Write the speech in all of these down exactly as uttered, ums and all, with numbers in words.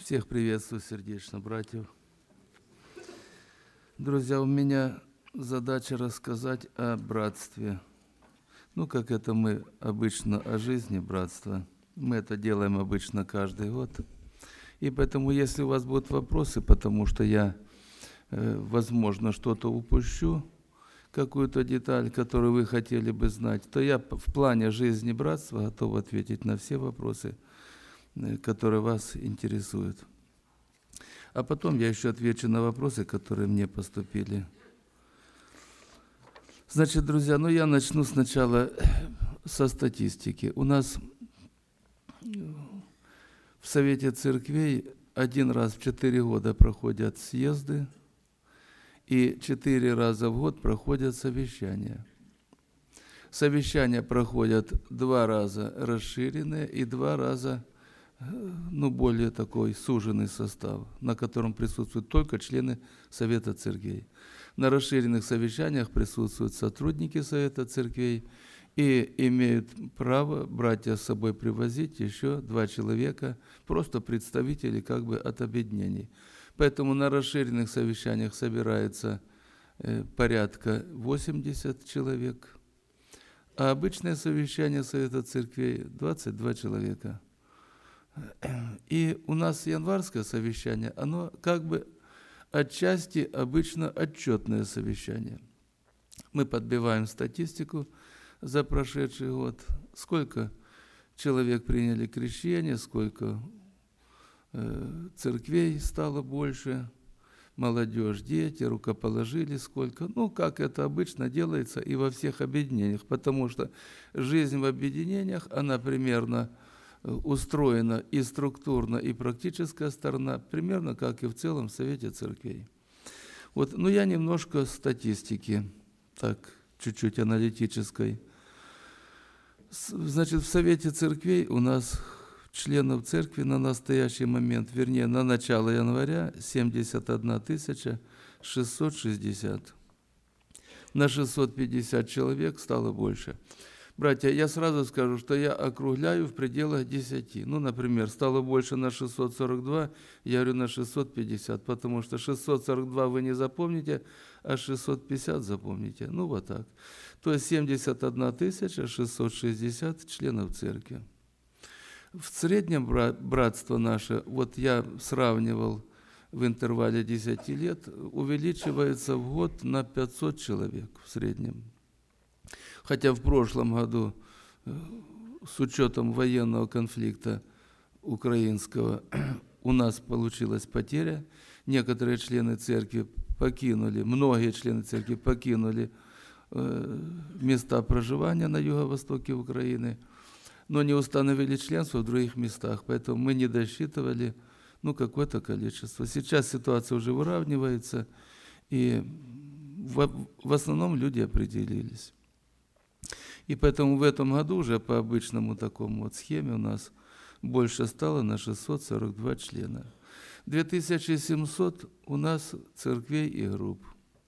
Всех приветствую сердечно, братьев. Друзья, у меня задача рассказать о братстве. Ну, как это мы обычно о жизни братства. Мы это делаем обычно каждый год. И поэтому, если у вас будут вопросы, потому что я, возможно, что-то упущу, какую-то деталь, которую вы хотели бы знать, то я в плане жизни братства готов ответить на все вопросы, которые вас интересуют. А потом я еще отвечу на вопросы, которые мне поступили. Значит, друзья, ну я начну сначала со статистики. У нас в Совете Церквей один раз в четыре года проходят съезды, и четыре раза в год проходят совещания. Совещания проходят два раза расширенные и два раза ну, более такой суженный состав, на котором присутствуют только члены Совета Церквей. На расширенных совещаниях присутствуют сотрудники Совета Церквей и имеют право братья с собой привозить еще два человека, просто представители как бы от объединений. Поэтому на расширенных совещаниях собирается порядка восемьдесят человек, а обычное совещание Совета Церквей двадцать два человека. И у нас январское совещание, оно как бы отчасти обычно отчетное совещание. Мы подбиваем статистику за прошедший год, сколько человек приняли крещение, сколько э, церквей стало больше, молодежь, дети, рукоположили сколько. Ну, как это обычно делается и во всех объединениях, потому что жизнь в объединениях, она примерно устроена и структурно, и практическая сторона, примерно как и в целом в Совете Церквей. Вот, ну я немножко статистики, так, чуть-чуть аналитической. Значит, в Совете Церквей у нас членов церкви на настоящий момент, вернее, на начало января семьдесят одна тысяча шестьсот шестьдесят. На шестьсот пятьдесят человек стало больше. Братья, я сразу скажу, что я округляю в пределах десяти. Ну, например, стало больше на шестьсот сорок два, я говорю на шестьсот пятьдесят, потому что шестьсот сорок два вы не запомните, а шестьсот пятьдесят запомните. Ну, вот так. То есть семьдесят одна тысяча шестьсот шестьдесят членов церкви. В среднем братство наше, вот я сравнивал в интервале десяти лет, увеличивается в год на пятьсот человек в среднем. Хотя в прошлом году, с учетом военного конфликта украинского, у нас получилась потеря. Некоторые члены церкви покинули, многие члены церкви покинули места проживания на юго-востоке Украины, но не установили членство в других местах, поэтому мы не досчитывали ну, какое-то количество. Сейчас ситуация уже выравнивается, и в, в основном люди определились. И поэтому в этом году уже по обычному такому вот схеме у нас больше стало на шестьсот сорок два члена. две тысячи семьсот у нас церквей и групп.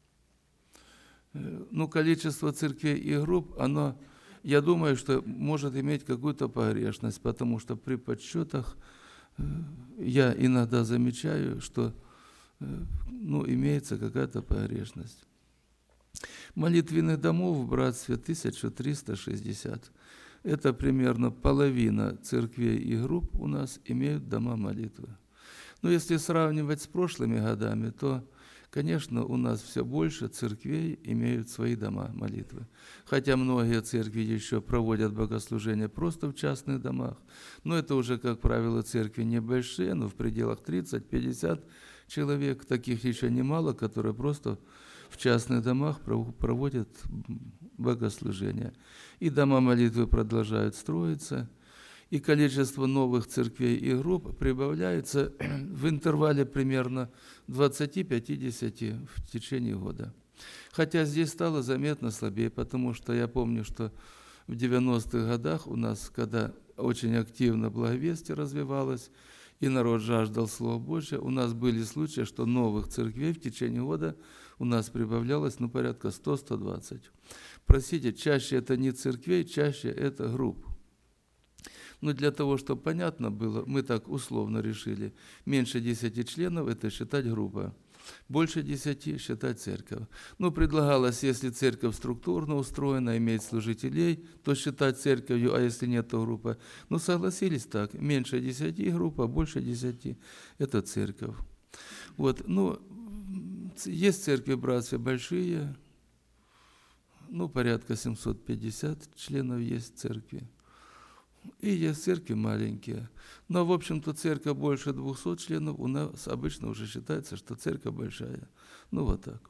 Ну, количество церквей и групп, оно, я думаю, что может иметь какую-то погрешность, потому что при подсчетах я иногда замечаю, что ну, имеется какая-то погрешность. Молитвенных домов в братстве тысяча триста шестьдесят. Это примерно половина церквей и групп у нас имеют дома молитвы. Но если сравнивать с прошлыми годами, то, конечно, у нас все больше церквей имеют свои дома молитвы. Хотя многие церкви еще проводят богослужения просто в частных домах. Но это уже, как правило, церкви небольшие, но в пределах тридцать-пятьдесят человек. Таких еще немало, которые просто в частных домах проводят богослужения. И дома молитвы продолжают строиться, и количество новых церквей и групп прибавляется в интервале примерно двадцать-пятьдесят в течение года. Хотя здесь стало заметно слабее, потому что я помню, что в девяностых годах у нас, когда очень активно благовестие развивалось, и народ жаждал Слова Божия, у нас были случаи, что новых церквей в течение года у нас прибавлялось ну, порядка сто - сто двадцать. Простите, чаще это не церквей, чаще это групп. Но для того, чтобы понятно было, мы так условно решили. Меньше десяти членов – это считать группа. Больше десяти – считать церковь. Ну, предлагалось, если церковь структурно устроена, имеет служителей, то считать церковью, а если нет, то группа. Ну, согласились так. Меньше десяти – группа, больше десяти – это церковь. Вот, ну, есть церкви братства большие, ну, порядка семьсот пятьдесят членов есть церкви. И есть церкви маленькие. Но, в общем-то, церковь больше двухсот членов, у нас обычно уже считается, что церковь большая. Ну, вот так.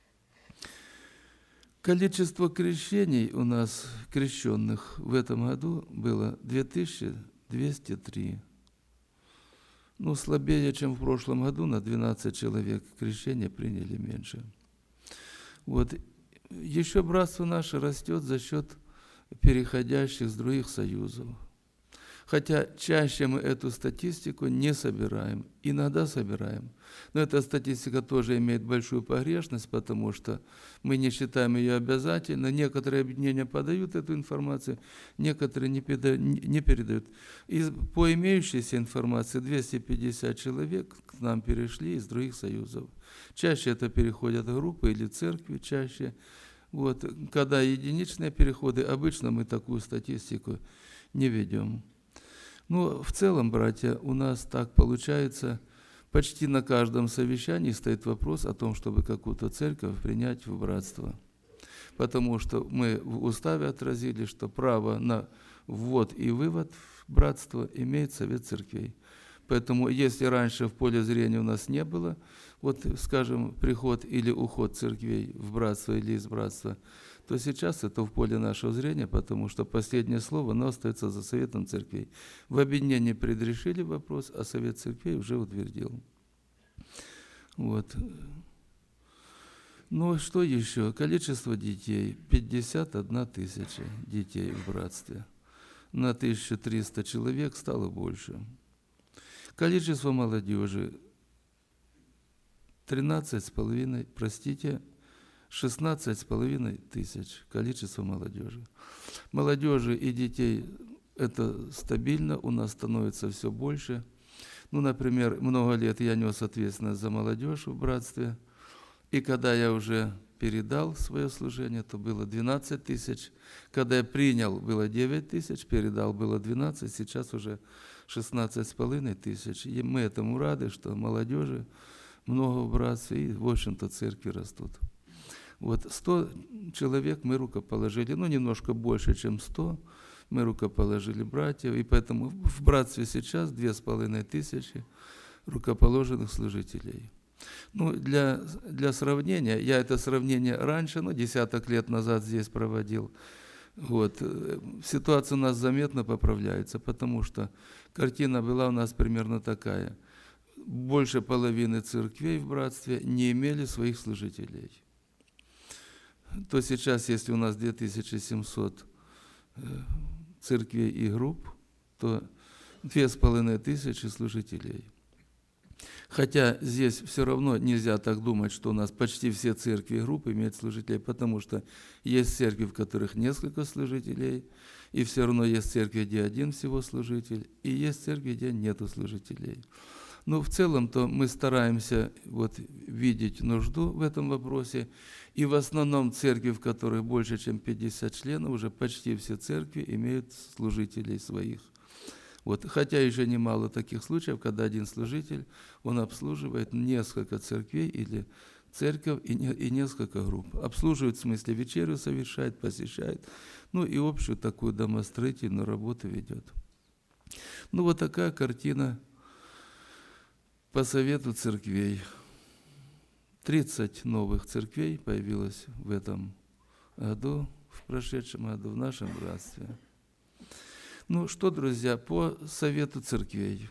Количество крещений у нас, крещенных, в этом году было две тысячи двести три. Ну, слабее, чем в прошлом году, на двенадцать человек крещения приняли меньше. Вот. Еще братство наше растет за счет переходящих с других союзов. Хотя чаще мы эту статистику не собираем, иногда собираем. Но эта статистика тоже имеет большую погрешность, потому что мы не считаем ее обязательной. Некоторые объединения подают эту информацию, некоторые не передают. И по имеющейся информации двести пятьдесят человек к нам перешли из других союзов. Чаще это переходят группы или церкви, чаще. Вот. Когда единичные переходы, обычно мы такую статистику не ведем. Ну, в целом, братья, у нас так получается, почти на каждом совещании стоит вопрос о том, чтобы какую-то церковь принять в братство. Потому что мы в уставе отразили, что право на ввод и вывод в братство имеет совет церквей. Поэтому, если раньше в поле зрения у нас не было, вот, скажем, приход или уход церквей в братство или из братства, то сейчас это в поле нашего зрения, потому что последнее слово, оно остается за советом церквей. В объединении предрешили вопрос, а совет церквей уже утвердил. Вот. Ну, что еще? Количество детей. пятьдесят одна тысяча детей в братстве. На тысячу триста человек стало больше. Количество молодежи тринадцать с половиной, простите, шестнадцать с половиной тысяч количество молодежи. Молодежи и детей это стабильно, у нас становится все больше. Ну, например, много лет я нес ответственность за молодежь в братстве, и когда я уже передал свое служение, то было двенадцать тысяч. Когда я принял, было девять тысяч, передал, было двенадцать, сейчас уже шестнадцать с половиной тысяч. И мы этому рады, что молодежи много в братстве, и, в общем-то, церкви растут. Вот сто человек мы рукоположили, ну, немножко больше, чем сто, мы рукоположили братьев, и поэтому в братстве сейчас две с половиной тысячи рукоположенных служителей. Ну, для, для сравнения, я это сравнение раньше, ну, десяток лет назад здесь проводил, вот, ситуация у нас заметно поправляется, потому что картина была у нас примерно такая. Больше половины церквей в братстве не имели своих служителей. То сейчас, если у нас две тысячи семьсот церквей и групп, то две с половиной тысячи служителей. Хотя здесь все равно нельзя так думать, что у нас почти все церкви и группы имеют служителей, потому что есть церкви, в которых несколько служителей, и все равно есть церкви, где один всего служитель, и есть церкви, где нету служителей. Но в целом-то мы стараемся вот видеть нужду в этом вопросе, и в основном церкви, в которых больше, чем пятьдесят членов, уже почти все церкви имеют служителей своих. Вот. Хотя еще немало таких случаев, когда один служитель, он обслуживает несколько церквей или церковь и, не, и несколько групп. Обслуживает, в смысле, вечерю совершает, посещает, ну и общую такую домостроительную работу ведет. Ну вот такая картина по совету церквей. тридцать новых церквей появилось в этом году, в прошедшем году, в нашем братстве. Ну что, друзья, по совету церквей.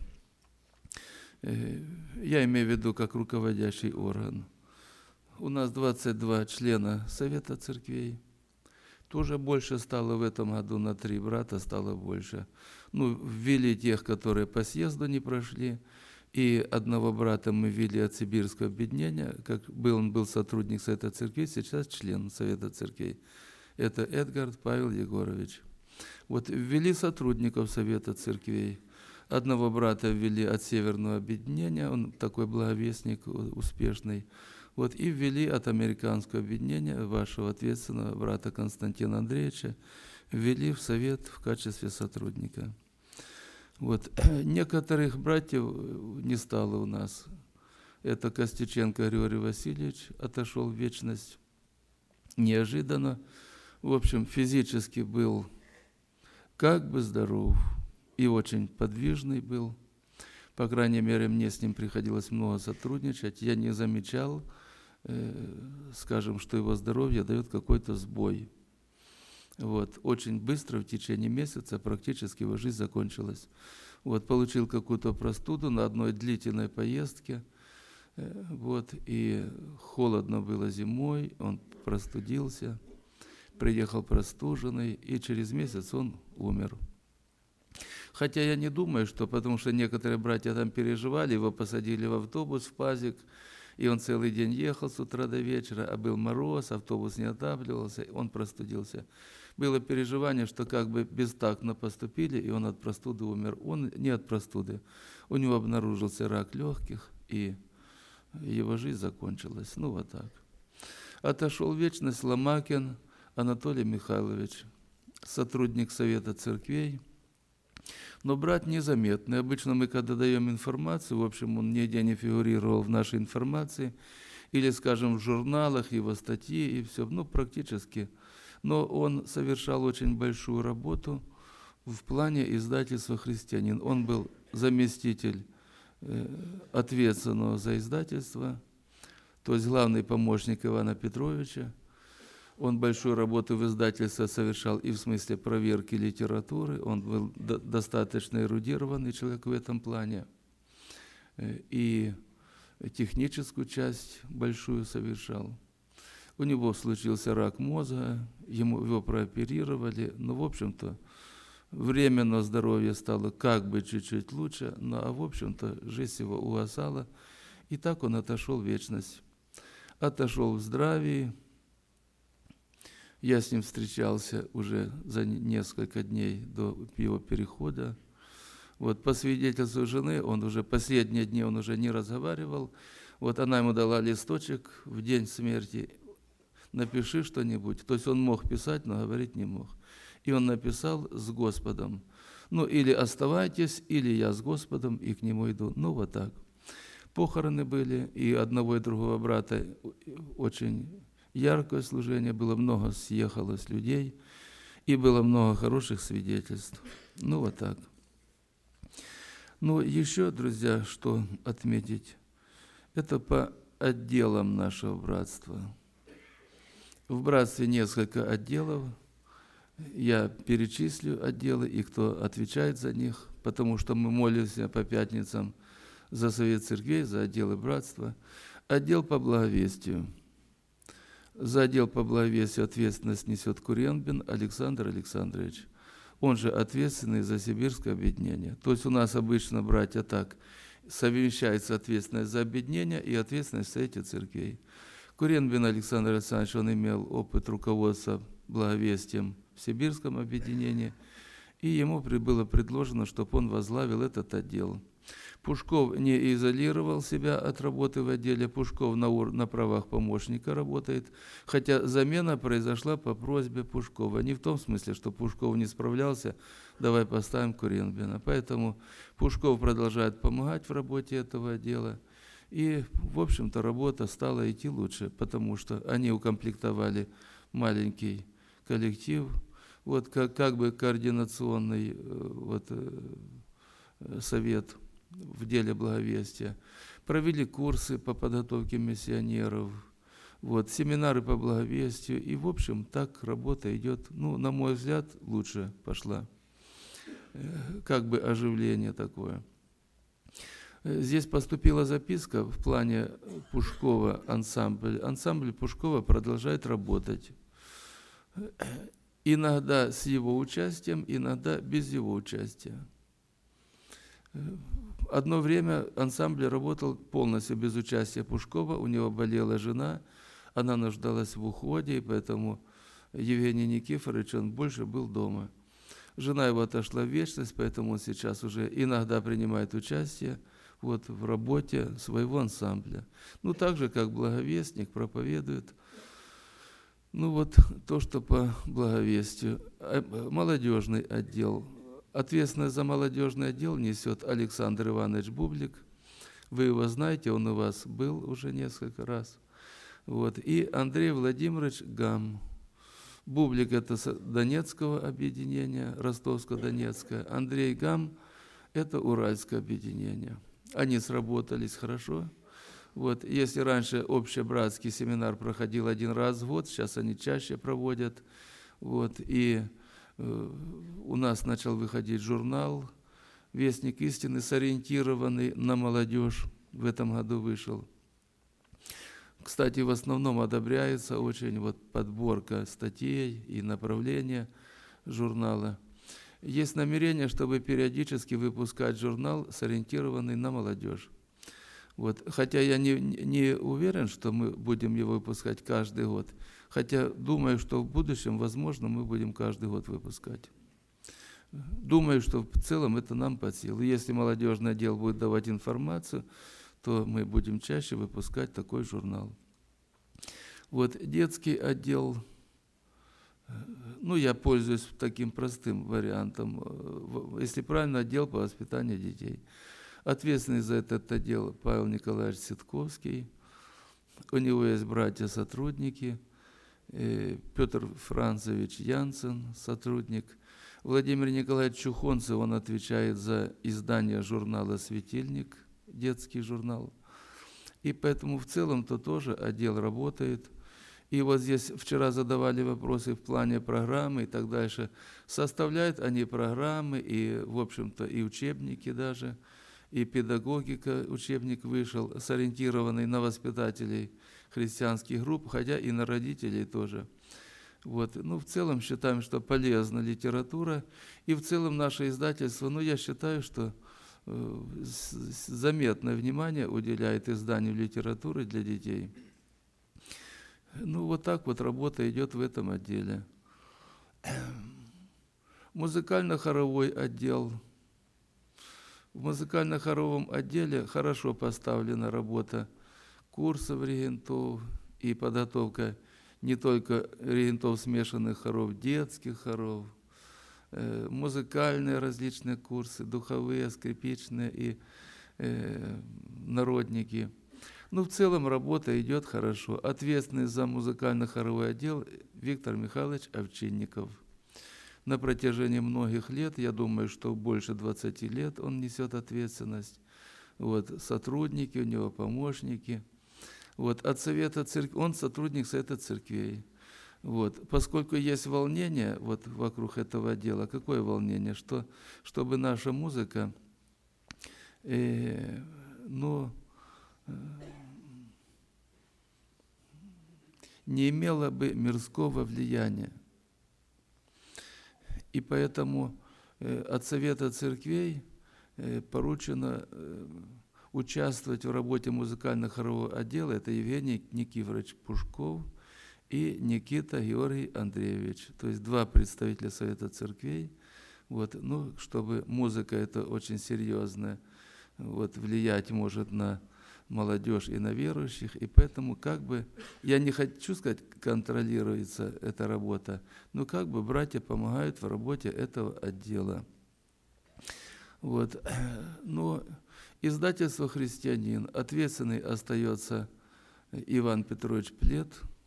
Я имею в виду как руководящий орган. У нас двадцать два члена совета церквей. Тоже больше стало в этом году, на три брата стало больше. Ну, ввели тех, которые по съезду не прошли. И одного брата мы ввели от сибирского объединения, как был, он был сотрудник Совета Церквей, сейчас член Совета Церквей. Это Эдгард Павел Егорович. Вот ввели сотрудников Совета Церквей. Одного брата ввели от Северного объединения, он такой благовестник успешный. Вот, и ввели от Американского объединения вашего ответственного брата Константина Андреевича, ввели в Совет в качестве сотрудника. Вот. Некоторых братьев не стало у нас. Это Костюченко Григорий Васильевич отошел в вечность неожиданно. В общем, физически был как бы здоров и очень подвижный был. По крайней мере, мне с ним приходилось много сотрудничать. Я не замечал, э, скажем, что его здоровье дает какой-то сбой. Вот. Очень быстро, в течение месяца, практически его жизнь закончилась. Вот. Получил какую-то простуду на одной длительной поездке. Э, вот. И холодно было зимой, он простудился, приехал простуженный, и через месяц он умер. Хотя я не думаю, что, потому что некоторые братья там переживали, его посадили в автобус, в пазик, и он целый день ехал с утра до вечера, а был мороз, автобус не отапливался, он простудился. Было переживание, что как бы бестактно поступили, и он от простуды умер. Он не от простуды, у него обнаружился рак легких, и его жизнь закончилась. Ну вот так. Отошел в вечность Ломакин Анатолий Михайлович, сотрудник Совета Церквей. Но брат незаметный. Обычно мы, когда даем информацию, в общем, он нигде не фигурировал в нашей информации, или, скажем, в журналах, его статьи, и все, ну, практически. Но он совершал очень большую работу в плане издательства «Христианин». Он был заместитель э, ответственного за издательство, то есть главный помощник Ивана Петровича. Он большую работу в издательстве совершал и в смысле проверки литературы. Он был до- достаточно эрудированный человек в этом плане. Э, И техническую часть большую совершал. У него случился рак мозга, ему, его прооперировали. Но, в общем-то, временно здоровье стало как бы чуть-чуть лучше, но, а в общем-то, жизнь его угасала. И так он отошел в вечность. Отошел в здравии. Я с ним встречался уже за несколько дней до его перехода. Вот по свидетельству жены, он уже последние дни он уже не разговаривал. Вот она ему дала листочек в день смерти: напиши что-нибудь. То есть он мог писать, но говорить не мог. И он написал: с Господом. Ну, или оставайтесь, или я с Господом и к нему иду. Ну, вот так. Похороны были, и одного и другого брата очень яркое служение, было много съехалось людей, и было много хороших свидетельств. Ну, вот так. Ну, еще, друзья, что отметить, это по отделам нашего братства. В братстве несколько отделов. Я перечислю отделы и кто отвечает за них, потому что мы молимся по пятницам за Совет Церквей, за отделы братства. Отдел по благовестию. За отдел по благовестию ответственность несет Куренбин Александр Александрович. Он же ответственный за Сибирское объединение. То есть у нас обычно, братья, так, совмещается ответственность за объединение и ответственность в Совете Церквей. Куренбин Александр Александрович, он имел опыт руководства благовестием в Сибирском объединении, и ему было предложено, чтобы он возглавил этот отдел. Пушков не изолировал себя от работы в отделе. Пушков на, ур... на правах помощника работает, хотя замена произошла по просьбе Пушкова. Не в том смысле, что Пушков не справлялся, давай поставим Куренбина. Поэтому Пушков продолжает помогать в работе этого отдела. И, в общем-то, работа стала идти лучше, потому что они укомплектовали маленький коллектив, вот как, как бы координационный вот, совет в деле благовестия. Провели курсы по подготовке миссионеров, вот, семинары по благовестию. И, в общем, так работа идет, ну, на мой взгляд, лучше пошла. Как бы оживление такое. Здесь поступила записка в плане Пушкова ансамбль. Ансамбль Пушкова продолжает работать. Иногда с его участием, иногда без его участия. Одно время ансамбль работал полностью без участия Пушкова, у него болела жена, она нуждалась в уходе, и поэтому Евгений Никифорович, он больше был дома. Жена его отошла в вечность, поэтому он сейчас уже иногда принимает участие вот, в работе своего ансамбля. Ну, так же, как благовестник проповедует. Ну, вот то, что по благовестию. Молодежный отдел. Ответственность за молодежный отдел несет Александр Иванович Бублик. Вы его знаете, он у вас был уже несколько раз. Вот. И Андрей Владимирович Гам. Бублик – это с Донецкого объединения, Ростовско-Донецкое. Андрей Гам – это Уральское объединение. Они сработались хорошо. Вот. Если раньше общебратский семинар проходил один раз в год, сейчас они чаще проводят. Вот. И э, у нас начал выходить журнал «Вестник истины», сориентированный на молодежь. В этом году вышел. Кстати, в основном одобряется очень вот подборка статей и направления журнала. Есть намерение, чтобы периодически выпускать журнал, сориентированный на молодежь. Вот. Хотя я не, не уверен, что мы будем его выпускать каждый год. Хотя думаю, что в будущем, возможно, мы будем каждый год выпускать. Думаю, что в целом это нам под силу. Если молодежный отдел будет давать информацию, то мы будем чаще выпускать такой журнал. Вот детский отдел, ну, я пользуюсь таким простым вариантом, если правильно, отдел по воспитанию детей. Ответственный за этот отдел Павел Николаевич Ситковский. У него есть братья-сотрудники, Петр Францевич Янсен, сотрудник. Владимир Николаевич Чухонцев, он отвечает за издание журнала «Светильник», детский журнал. И поэтому в целом-то тоже отдел работает. И вот здесь вчера задавали вопросы в плане программы и так дальше. Составляют они программы и, в общем-то, и учебники даже, и педагогика, учебник вышел, сориентированный на воспитателей христианских групп, хотя и на родителей тоже. Вот. Ну, в целом считаем, что полезна литература. И в целом наше издательство, ну, я считаю, что заметное внимание уделяет изданию литературы для детей. Ну, вот так вот работа идет в этом отделе. Музыкально-хоровой отдел. В музыкально-хоровом отделе хорошо поставлена работа курсов регентов и подготовка не только регентов смешанных хоров, детских хоров, музыкальные различные курсы, духовые, скрипичные и э, народники. Ну, в целом работа идет хорошо. Ответственный за музыкально-хоровой отдел Виктор Михайлович Овчинников. На протяжении многих лет, я думаю, что больше двадцати лет он несет ответственность. Вот, сотрудники у него, помощники. Вот, от Совета церкви, он сотрудник Совета церквей. Вот. Поскольку есть волнение вот, вокруг этого дела, какое волнение? Что, чтобы наша музыка э, ну, э, не имела бы мирского влияния. И поэтому э, от Совета церквей э, поручено э, участвовать в работе музыкально-хорового отдела. Это Евгений Никифорович Пушков и Никита Георгий Андреевич, то есть два представителя Совета церквей, вот, ну, чтобы музыка это очень серьезная, вот, влиять может на молодежь и на верующих, и поэтому как бы, я не хочу сказать, контролируется эта работа, но как бы братья помогают в работе этого отдела. Вот, но издательство «Христианин», ответственный остается Иван Петрович Плет.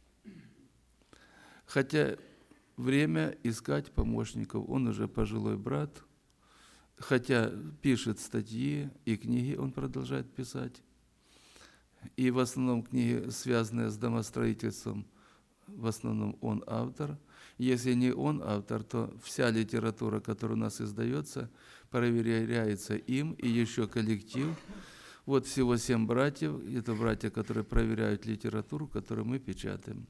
Хотя время искать помощников, он уже пожилой брат, хотя пишет статьи и книги он продолжает писать. И в основном книги, связанные с домостроительством, в основном он автор. Если не он автор, то вся литература, которая у нас издается, проверяется им и еще коллектив. Вот всего семь братьев, это братья, которые проверяют литературу, которую мы печатаем.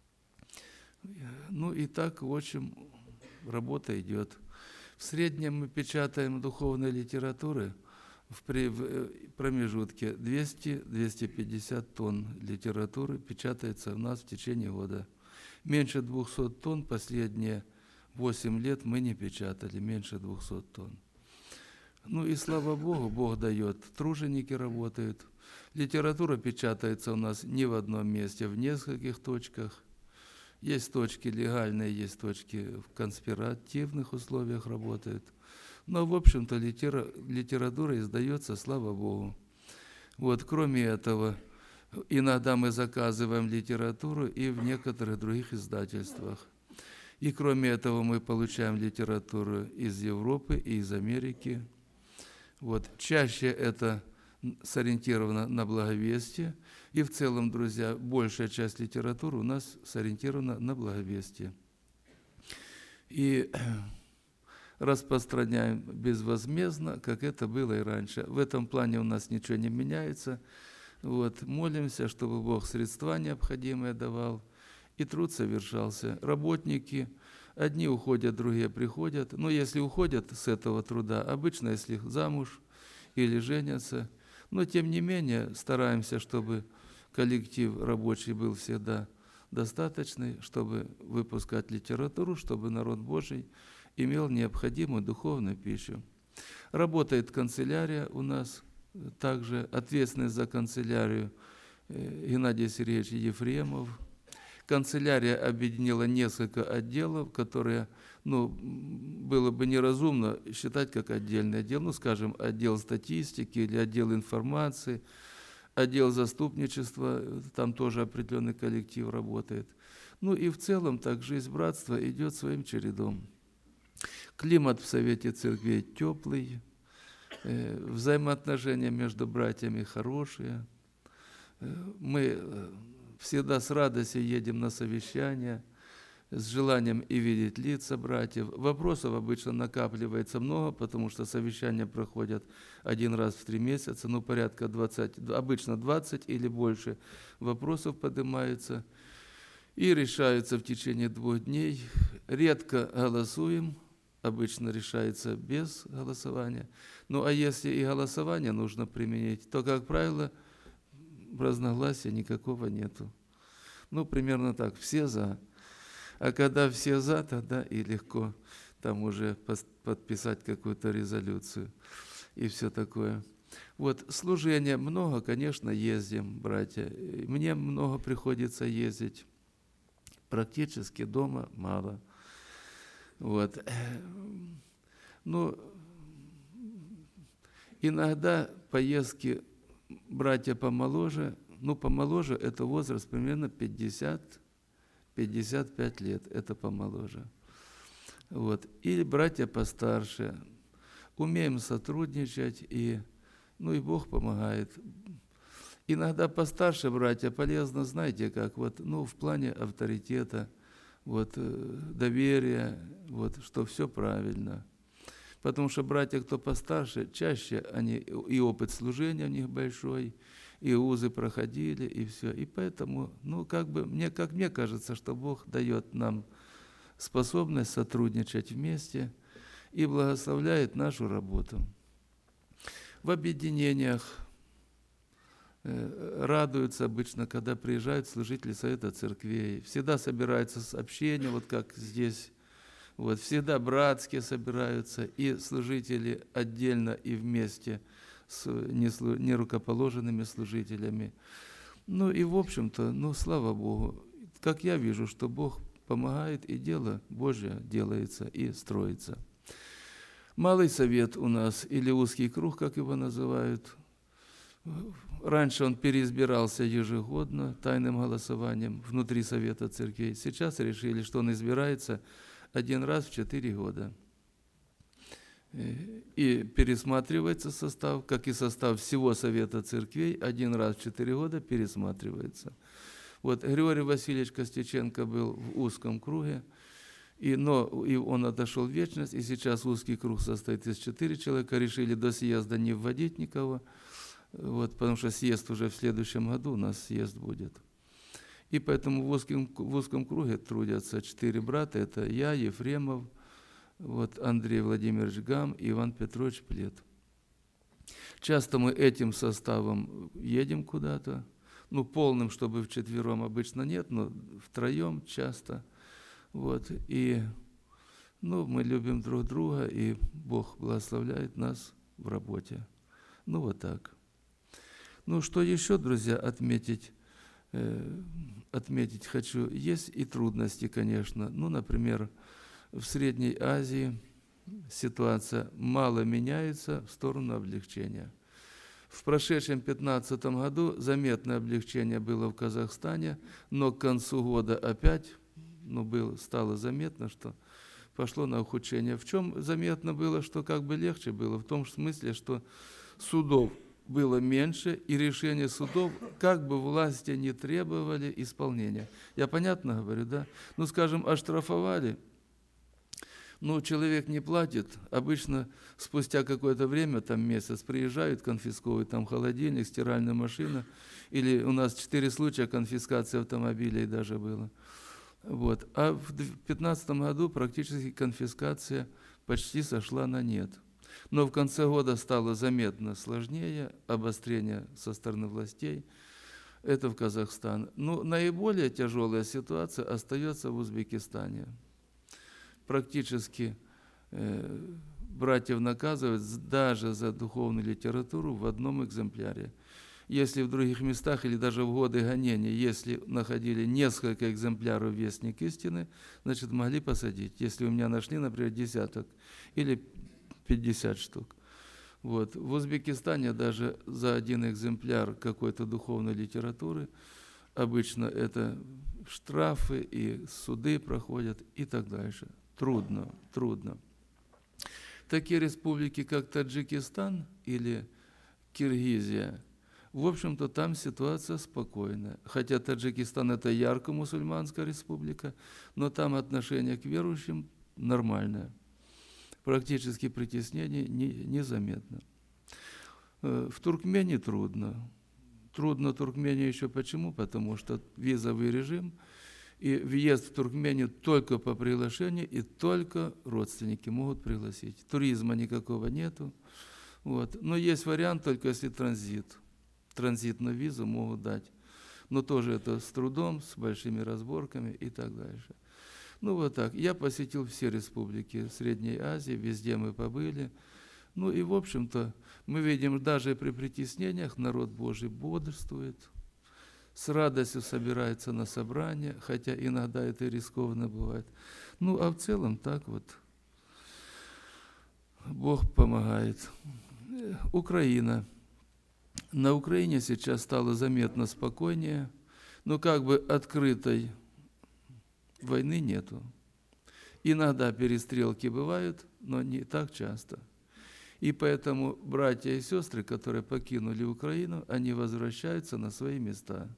Ну и так, в общем, работа идет. В среднем мы печатаем духовной литературы в промежутке двести — двести пятьдесят тонн литературы печатается у нас в течение года. Меньше двухсот тонн последние восемь лет мы не печатали меньше двухсот тонн. Ну и слава Богу, Бог дает, труженики работают. Литература печатается у нас не в одном месте, в нескольких точках. Есть точки легальные, есть точки в конспиративных условиях работают. Но, в общем-то, литера, литература издается, слава Богу. Вот, кроме этого, иногда мы заказываем литературу и в некоторых других издательствах. И кроме этого мы получаем литературу из Европы и из Америки. Вот. Чаще это сориентировано на благовестие. И в целом, друзья, большая часть литературы у нас сориентирована на благовестие. И распространяем безвозмездно, как это было и раньше. В этом плане у нас ничего не меняется. Вот. Молимся, чтобы Бог средства необходимые давал, и труд совершался. Работники, одни уходят, другие приходят. Но если уходят с этого труда, обычно, если замуж или женятся, но тем не менее стараемся, чтобы коллектив рабочий был всегда достаточный, чтобы выпускать литературу, чтобы народ Божий имел необходимую духовную пищу. Работает канцелярия у нас, также ответственный за канцелярию Геннадий Сергеевич Ефремов. Канцелярия объединила несколько отделов, которые, ну, было бы неразумно считать как отдельный отдел, ну, скажем, отдел статистики или отдел информации, отдел заступничества, там тоже определенный коллектив работает. Ну и в целом так жизнь братства идет своим чередом. Климат в Совете Церквей теплый, э, взаимоотношения между братьями хорошие. Э, мы всегда с радостью едем на совещания, с желанием и видеть лица братьев. Вопросов обычно накапливается много, потому что совещания проходят один раз в три месяца, ну, порядка двадцать, обычно двадцать или больше вопросов поднимается и решаются в течение двух дней. Редко голосуем, обычно решается без голосования. Ну, а если и голосование нужно применить, то, как правило, разногласия никакого нету. Ну, примерно так, все за. А когда все за, тогда и легко там уже подписать какую-то резолюцию и все такое. Вот, служения много, конечно, ездим, братья. Мне много приходится ездить. Практически дома мало. Вот. Ну, иногда поездки братья помоложе, ну, помоложе – это возраст примерно пятьдесят-пятьдесят пять лет, это помоложе. Вот. Или братья постарше. Умеем сотрудничать, и, ну, и Бог помогает. Иногда постарше братья полезно, знаете, как вот, ну, в плане авторитета, вот, доверия, вот, что все правильно. Потому что братья, кто постарше, чаще они, и опыт служения у них большой, и узы проходили, и все. И поэтому, ну, как бы, мне, как мне кажется, что Бог дает нам способность сотрудничать вместе и благословляет нашу работу. В объединениях радуются обычно, когда приезжают служители Совета Церквей. Всегда собираются общение, вот как здесь. Вот, всегда братские собираются, и служители отдельно и вместе с нерукоположенными служителями. Ну и, в общем-то, ну, слава Богу, как я вижу, что Бог помогает, и дело Божье делается и строится. Малый совет у нас, или узкий круг, как его называют. Раньше он переизбирался ежегодно тайным голосованием внутри Совета Церквей. Сейчас решили, что он избирается один раз в четыре года. И пересматривается состав, как и состав всего Совета Церквей, один раз в четыре года пересматривается. Вот Григорий Васильевич Костюченко был в узком круге, и, но и он отошел в вечность, и сейчас узкий круг состоит из четырех человека. Решили до съезда не вводить никого, вот, потому что съезд уже в следующем году, у нас съезд будет. И поэтому в узком, в узком круге трудятся четыре брата. Это я, Ефремов, вот, Андрей Владимирович Гам и Иван Петрович Плет. Часто мы этим составом едем куда-то. Ну, полным, чтобы вчетвером обычно нет, но втроем часто. Вот. И Ну, мы любим друг друга, и Бог благословляет нас в работе. Ну, вот так. Ну, что еще, друзья, отметить, э, отметить хочу? Есть и трудности, конечно. Ну, например, в Средней Азии ситуация мало меняется в сторону облегчения. В прошедшем две тысячи пятнадцатом году заметное облегчение было в Казахстане, но к концу года опять ну, было, стало заметно, что пошло на ухудшение. В чем заметно было, что как бы легче было? В том смысле, что судов было меньше, и решения судов, как бы власти не требовали исполнения. Я понятно говорю, да? Ну, скажем, оштрафовали, ну, человек не платит, обычно спустя какое-то время, там месяц, приезжают, конфисковывают там холодильник, стиральная машина, или у нас четыре случая конфискации автомобилей даже было. Вот. А в две тысячи пятнадцатом году практически конфискация почти сошла на нет. Но в конце года стало заметно сложнее, обострение со стороны властей. Это в Казахстан. Но наиболее тяжелая ситуация остается в Узбекистане. Практически э, братьев наказывают даже за духовную литературу в одном экземпляре. Если в других местах или даже в годы гонения, если находили несколько экземпляров «Вестник истины», значит, могли посадить. Если у меня нашли, например, десяток или пятьдесят штук. Вот. В Узбекистане даже за один экземпляр какой-то духовной литературы обычно это штрафы и суды проходят и так дальше. Трудно, трудно. Такие республики, как Таджикистан или Киргизия, в общем-то, там ситуация спокойная. Хотя Таджикистан – это ярко мусульманская республика, но там отношение к верующим нормальное. Практически притеснений незаметно. В Туркмении трудно. Трудно в Туркмении еще почему? Потому что визовый режим, и въезд в Туркмению только по приглашению, и только родственники могут пригласить. Туризма никакого нету. Вот. Но есть вариант, только если транзит. Транзитную визу могут дать. Но тоже это с трудом, с большими разборками и так дальше. Ну вот так. Я посетил все республики Средней Азии, везде мы побыли. Ну и в общем-то мы видим, даже при притеснениях народ Божий бодрствует, с радостью собирается на собрания, хотя иногда это и рискованно бывает. Ну а в целом так вот Бог помогает. Украина. На Украине сейчас стало заметно спокойнее, но как бы открытой войны нету. Иногда перестрелки бывают, но не так часто. И поэтому братья и сестры, которые покинули Украину, они возвращаются на свои места.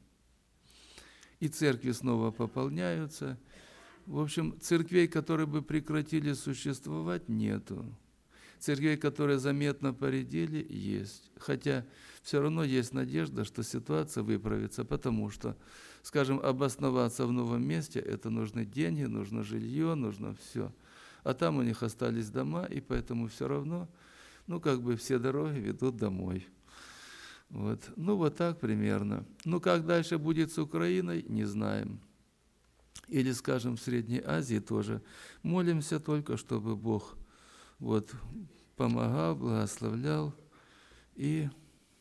И церкви снова пополняются. В общем, церквей, которые бы прекратили существовать, нету. Церквей, которые заметно поредели, есть. Хотя все равно есть надежда, что ситуация выправится, потому что, скажем, обосноваться в новом месте, это нужны деньги, нужно жилье, нужно все. А там у них остались дома, и поэтому все равно, ну, как бы все дороги ведут домой. Вот. Ну, вот так примерно. Ну, как дальше будет с Украиной, не знаем. Или, скажем, в Средней Азии тоже. Молимся только, чтобы Бог вот, помогал, благословлял. И,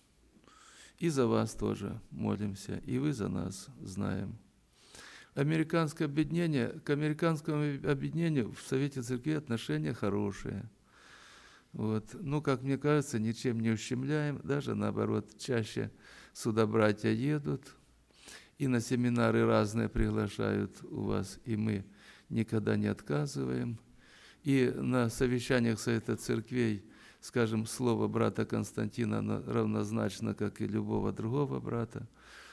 и за вас тоже молимся, и вы за нас знаем. Американское объединение, к американскому объединению в Совете Церквей отношения хорошие. Вот. Ну, как мне кажется, ничем не ущемляем, даже наоборот, чаще сюда братья едут, и на семинары разные приглашают у вас, и мы никогда не отказываем. И на совещаниях Совета Церквей, скажем, слово брата Константина равнозначно, как и любого другого брата.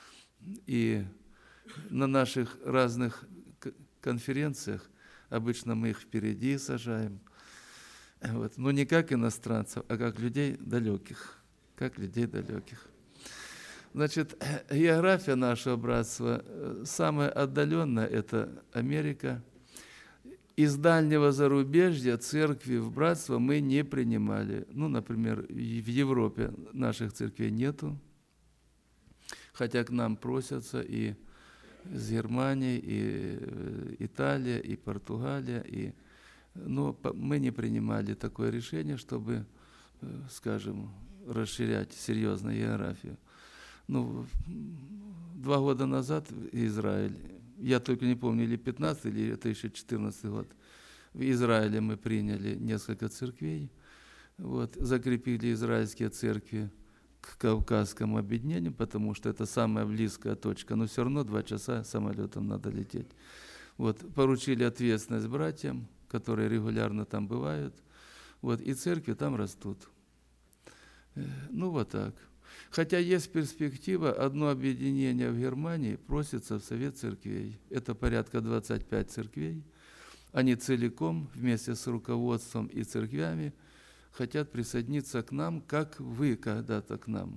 И на наших разных конференциях обычно мы их впереди сажаем. Вот. Но не как иностранцев, а как людей далеких. Как людей далеких. Значит, география нашего братства самая отдаленная – это Америка. Из дальнего зарубежья церкви в братство мы не принимали. Ну, например, в Европе наших церквей нету, хотя к нам просятся и из Германии, и Италия, и Португалия, и Но мы не принимали такое решение, чтобы, скажем, расширять серьезно географию. Ну, два года назад Израиль, я только не помню, или пятнадцатый, или это еще четырнадцатый год, в Израиле мы приняли несколько церквей, вот, закрепили израильские церкви к Кавказскому объединению, потому что это самая близкая точка, но все равно два часа самолетом надо лететь. Вот, поручили ответственность братьям, которые регулярно там бывают, вот, и церкви там растут. Ну, вот так. Хотя есть перспектива, одно объединение в Германии просится в Совет церквей. Это порядка двадцать пять церквей. Они целиком, вместе с руководством и церквями, хотят присоединиться к нам, как вы когда-то к нам.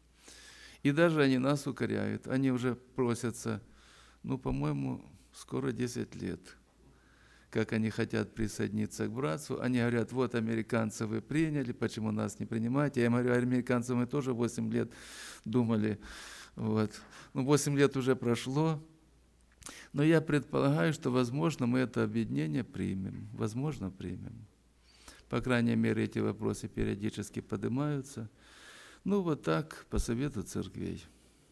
И даже они нас укоряют. Они уже просятся, ну, по-моему, скоро десять лет, как они хотят присоединиться к братству. Они говорят, вот американцев вы приняли, почему нас не принимаете? Я им говорю, американцев мы тоже восемь лет думали. Вот. Ну, восемь лет уже прошло. Но я предполагаю, что, возможно, мы это объединение примем. Возможно, примем. По крайней мере, эти вопросы периодически поднимаются. Ну, вот так, по совету церквей.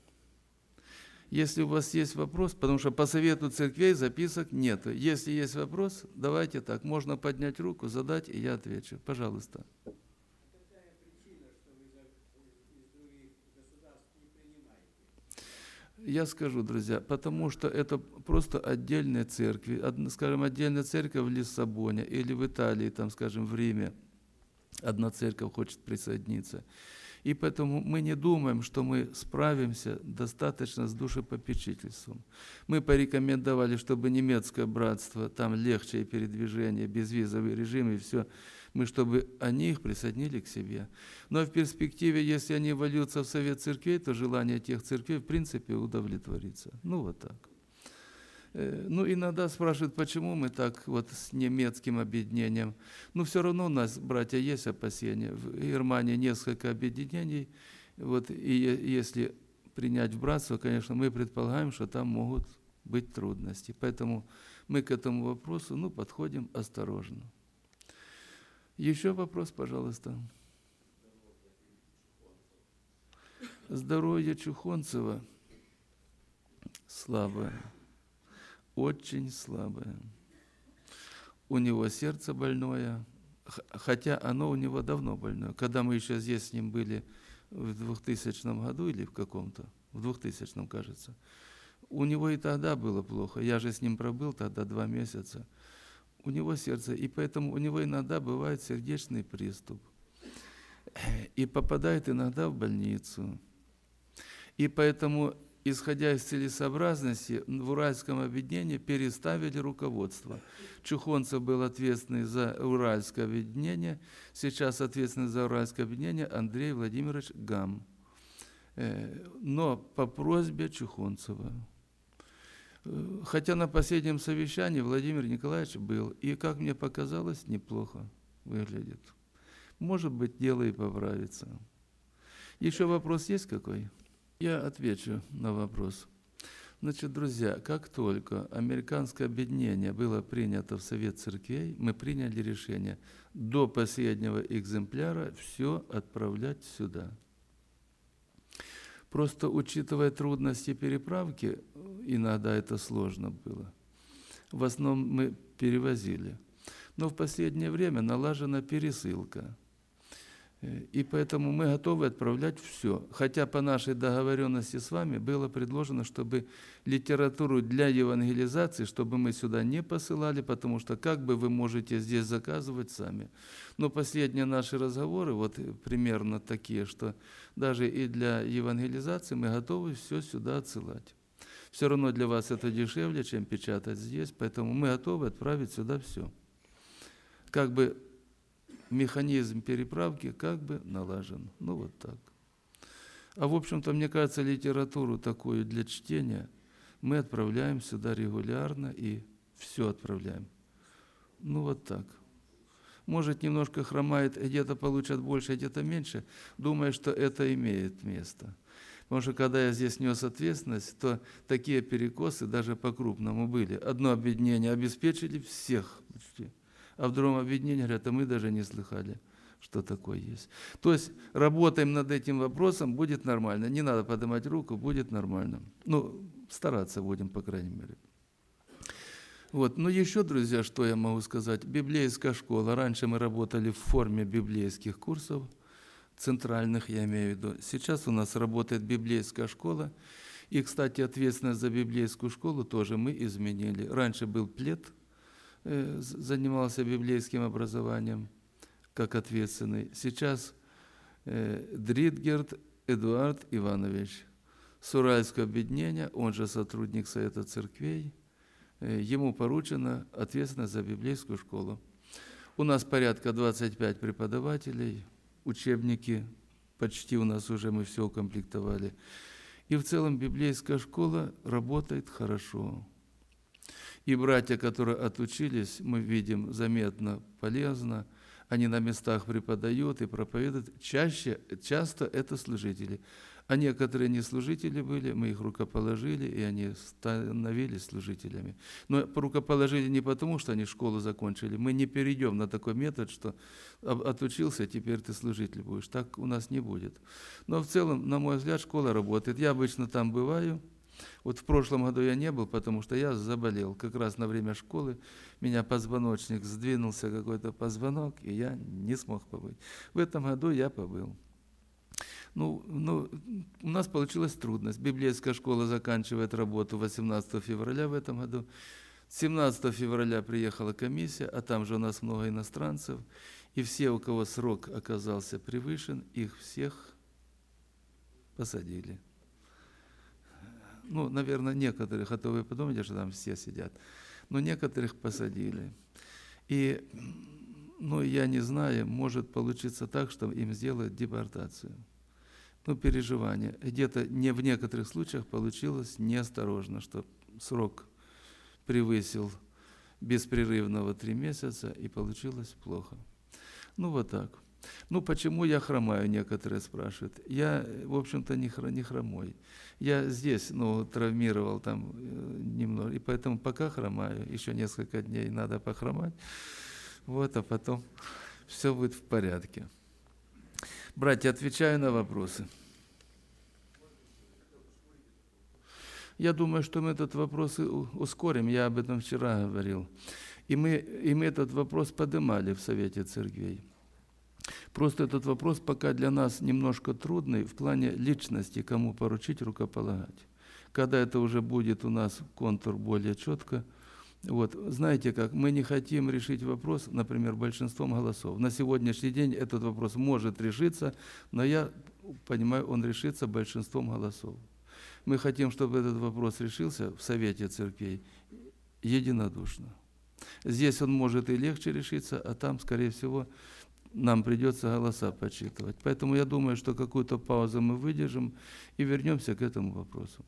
Если у вас есть вопрос, потому что по совету церквей записок нет. Если есть вопрос, давайте так, можно поднять руку, задать, и я отвечу. Пожалуйста. А какая причина, что вы из других государств не принимаете? Я скажу, друзья, потому что это просто отдельные церкви. Скажем, отдельная церковь в Лиссабоне или в Италии, там, скажем, в Риме. Одна церковь хочет присоединиться. И поэтому мы не думаем, что мы справимся достаточно с душепопечительством. Мы порекомендовали, чтобы немецкое братство, там легче передвижение, безвизовый режим и все, мы чтобы они их присоединили к себе. Но в перспективе, если они вольются в Совет церквей, то желание тех церквей в принципе удовлетворится. Ну вот так. Ну, иногда спрашивают, почему мы так вот с немецким объединением. Ну, все равно у нас, братья, есть опасения. В Германии несколько объединений. Вот, и если принять в братство, конечно, мы предполагаем, что там могут быть трудности. Поэтому мы к этому вопросу, ну, подходим осторожно. Еще вопрос, пожалуйста. Здоровье Чухонцева слабое. Очень слабое. У него сердце больное, хотя оно у него давно больное. Когда мы еще здесь с ним были в двухтысячном году или в каком-то, в двухтысячном, кажется, у него и тогда было плохо. Я же с ним пробыл тогда два месяца. У него сердце, и поэтому у него иногда бывает сердечный приступ. И попадает иногда в больницу. И поэтому, исходя из целесообразности, в Уральском объединении переставили руководство. Чухонцев был ответственный за Уральское объединение, сейчас ответственный за Уральское объединение Андрей Владимирович Гам. Но по просьбе Чухонцева. Хотя на последнем совещании Владимир Николаевич был, и, как мне показалось, неплохо выглядит. Может быть, дело и поправится. Еще вопрос есть какой? Я отвечу на вопрос. Значит, друзья, как только американское объединение было принято в Совет церквей, мы приняли решение до последнего экземпляра все отправлять сюда. Просто учитывая трудности переправки, иногда это сложно было. В основном мы перевозили. Но в последнее время налажена пересылка. И поэтому мы готовы отправлять все. Хотя по нашей договоренности с вами было предложено, чтобы литературу для евангелизации, чтобы мы сюда не посылали, потому что как бы вы можете здесь заказывать сами. Но последние наши разговоры вот примерно такие, что даже и для евангелизации мы готовы все сюда отсылать. Все равно для вас это дешевле, чем печатать здесь, поэтому мы готовы отправить сюда все. Как бы механизм переправки как бы налажен. Ну вот так. А в общем-то, мне кажется, литературу такую для чтения мы отправляем сюда регулярно и все отправляем. Ну вот так. Может, немножко хромает, где-то получат больше, где-то меньше. Думаю, что это имеет место. Потому что когда я здесь нес ответственность, то такие перекосы даже по-крупному были. Одно объединение обеспечили всех почти. А в другом объединении говорят, а мы даже не слыхали, что такое есть. То есть работаем над этим вопросом, будет нормально. Не надо поднимать руку, будет нормально. Ну, стараться будем, по крайней мере. Вот. Ну, еще, друзья, что я могу сказать? Библейская школа. Раньше мы работали в форме библейских курсов, центральных, я имею в виду. Сейчас у нас работает библейская школа. И, кстати, ответственность за библейскую школу тоже мы изменили. Раньше был плед, э, занимался библейским образованием как ответственный. Сейчас э, Дритгерт Эдуард Иванович с Уральского объединения, он же сотрудник Совета церквей, э, ему поручена ответственность за библейскую школу. У нас порядка двадцать пять преподавателей, учебники почти у нас уже, мы все укомплектовали. И в целом библейская школа работает хорошо. И братья, которые отучились, мы видим, заметно полезно, они на местах преподают и проповедуют. Чаще, часто это служители. А некоторые не служители были, мы их рукоположили, и они становились служителями. Но рукоположили не потому, что они школу закончили. Мы не перейдем на такой метод, что отучился, теперь ты служитель будешь. Так у нас не будет. Но в целом, на мой взгляд, школа работает. Я обычно там бываю. Вот в прошлом году я не был, потому что я заболел. Как раз на время школы меня позвоночник сдвинулся, какой-то позвонок, и я не смог побыть. В этом году я побыл. Ну, ну, у нас получилась трудность. Библейская школа заканчивает работу восемнадцатого февраля в этом году. семнадцатого февраля приехала комиссия, а там же у нас много иностранцев. И все, у кого срок оказался превышен, их всех посадили. Ну, наверное, некоторых, а то вы подумайте, что там все сидят. Но некоторых посадили. И, ну, я не знаю, может получиться так, что им сделают депортацию. Ну, переживания. Где-то не в некоторых случаях получилось неосторожно, что срок превысил беспрерывного три месяца, и получилось плохо. Ну, вот так. Ну, почему я хромаю, некоторые спрашивают. Я, в общем-то, не, хр, не хромой. Я здесь, ну, травмировал там немного, и поэтому пока хромаю, еще несколько дней надо похромать, вот, а потом все будет в порядке. Братья, отвечаю на вопросы. Я думаю, что мы этот вопрос ускорим, я об этом вчера говорил. И мы, и мы этот вопрос поднимали в Совете церквей. Просто этот вопрос пока для нас немножко трудный в плане личности, кому поручить рукополагать. Когда это уже будет у нас контур более четко. Вот, знаете как, мы не хотим решить вопрос, например, большинством голосов. На сегодняшний день этот вопрос может решиться, но я понимаю, он решится большинством голосов. Мы хотим, чтобы этот вопрос решился в Совете церквей единодушно. Здесь он может и легче решиться, а там, скорее всего, нам придется голоса подсчитывать. Поэтому я думаю, что какую-то паузу мы выдержим и вернемся к этому вопросу.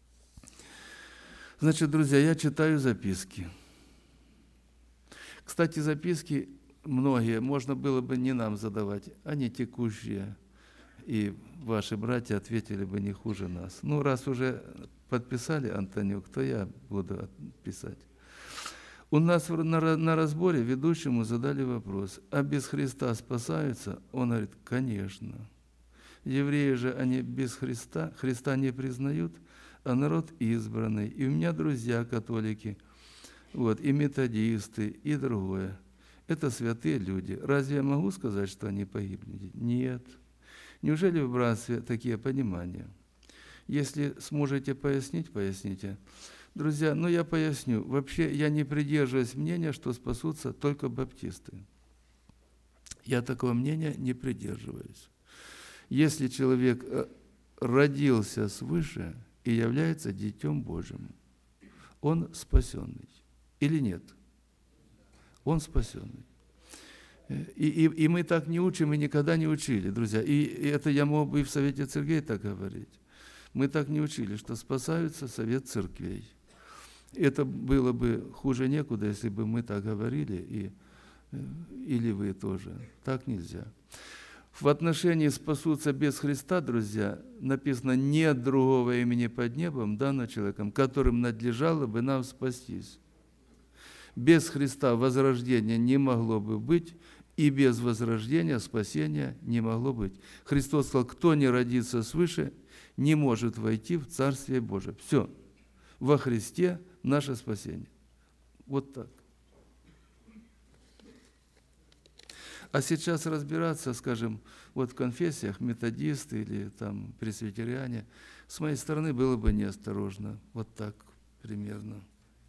Значит, друзья, я читаю записки. Кстати, записки многие можно было бы не нам задавать, они текущие, и ваши братья ответили бы не хуже нас. Ну, раз уже подписали, Антонюк, то я буду писать. У нас на разборе ведущему задали вопрос, а без Христа спасаются? Он говорит, конечно. Евреи же, они без Христа, Христа не признают, а народ избранный. И у меня друзья католики, вот, и методисты, и другое. Это святые люди. Разве я могу сказать, что они погибли? Нет. Неужели в братстве такие понимания? Если сможете пояснить, поясните. Друзья, ну я поясню. Вообще я не придерживаюсь мнения, что спасутся только баптисты. Я такого мнения не придерживаюсь. Если человек родился свыше и является Детем Божьим, он спасенный или нет? Он спасенный. И, и, и мы так не учим и никогда не учили, друзья. И, и это я мог бы и в Совете церквей так говорить. Мы так не учили, что спасаются Совет церквей. Это было бы хуже некуда, если бы мы так говорили, и, или вы тоже. Так нельзя. В отношении спасутся без Христа, друзья, написано, нет другого имени под небом, данного человеком, которым надлежало бы нам спастись. Без Христа возрождения не могло бы быть, и без возрождения спасения не могло быть. Христос сказал, кто не родится свыше, не может войти в Царствие Божие. Все. Во Христе наше спасение. Вот так. А сейчас разбираться, скажем, вот в конфессиях, методисты или там пресвитериане, с моей стороны было бы неосторожно. Вот так примерно.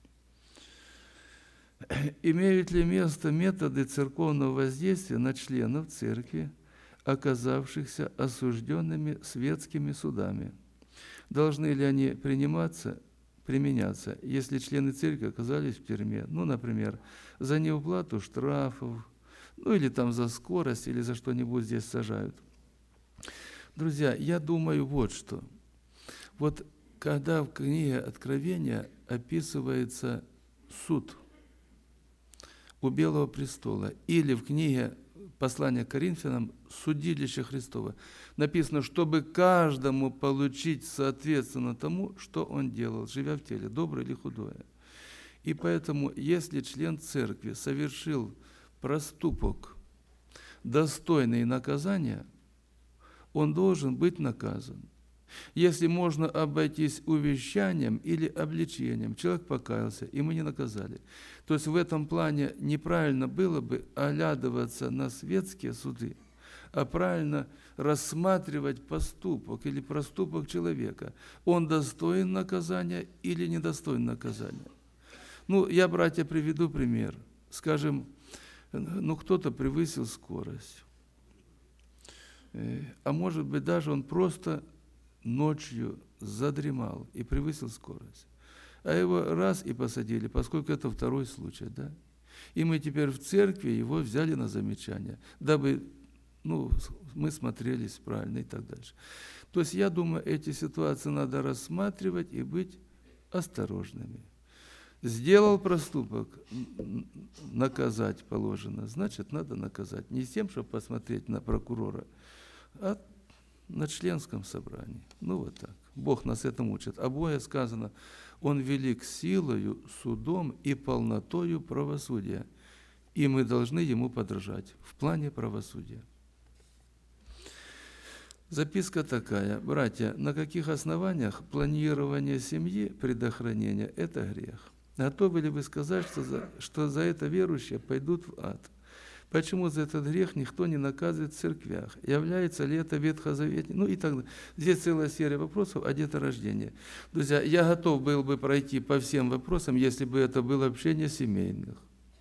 Имеют ли место методы церковного воздействия на членов церкви, оказавшихся осужденными светскими судами? Должны ли они приниматься, применяться, если члены церкви оказались в тюрьме? Ну, например, за неуплату штрафов, ну или там за скорость, или за что-нибудь здесь сажают. Друзья, я думаю вот что. Вот когда в книге Откровения описывается суд у Белого престола, или в книге Послания к Коринфянам «Судилище Христово», написано, чтобы каждому получить соответственно тому, что он делал, живя в теле, доброе или худое. И поэтому, если член церкви совершил проступок, достойный наказания, он должен быть наказан. Если можно обойтись увещанием или обличением, человек покаялся, и мы не наказали. То есть в этом плане неправильно было бы оглядываться на светские суды, а правильно рассматривать поступок или проступок человека. Он достоин наказания или недостоин наказания. Ну, я, братья, приведу пример. Скажем, ну, кто-то превысил скорость. А может быть, даже он просто ночью задремал и превысил скорость. А его раз и посадили, поскольку это второй случай, да? И мы теперь в церкви его взяли на замечание, дабы, ну, мы смотрелись правильно и так дальше. То есть, я думаю, эти ситуации надо рассматривать и быть осторожными. Сделал проступок, наказать положено, значит, надо наказать. Не с тем, чтобы посмотреть на прокурора, а на членском собрании. Ну, вот так. Бог нас этому учит. О Боге сказано, Он велик силою, судом и полнотою правосудия. И мы должны Ему подражать в плане правосудия. Записка такая. Братья, на каких основаниях планирование семьи, предохранение – это грех? Готовы ли вы сказать, что за, что за это верующие пойдут в ад? Почему за этот грех никто не наказывает в церквях? Является ли это ветхозаветным? Ну и так далее. Здесь целая серия вопросов о деторождении. Друзья, я готов был бы пройти по всем вопросам, если бы это было общение семейных.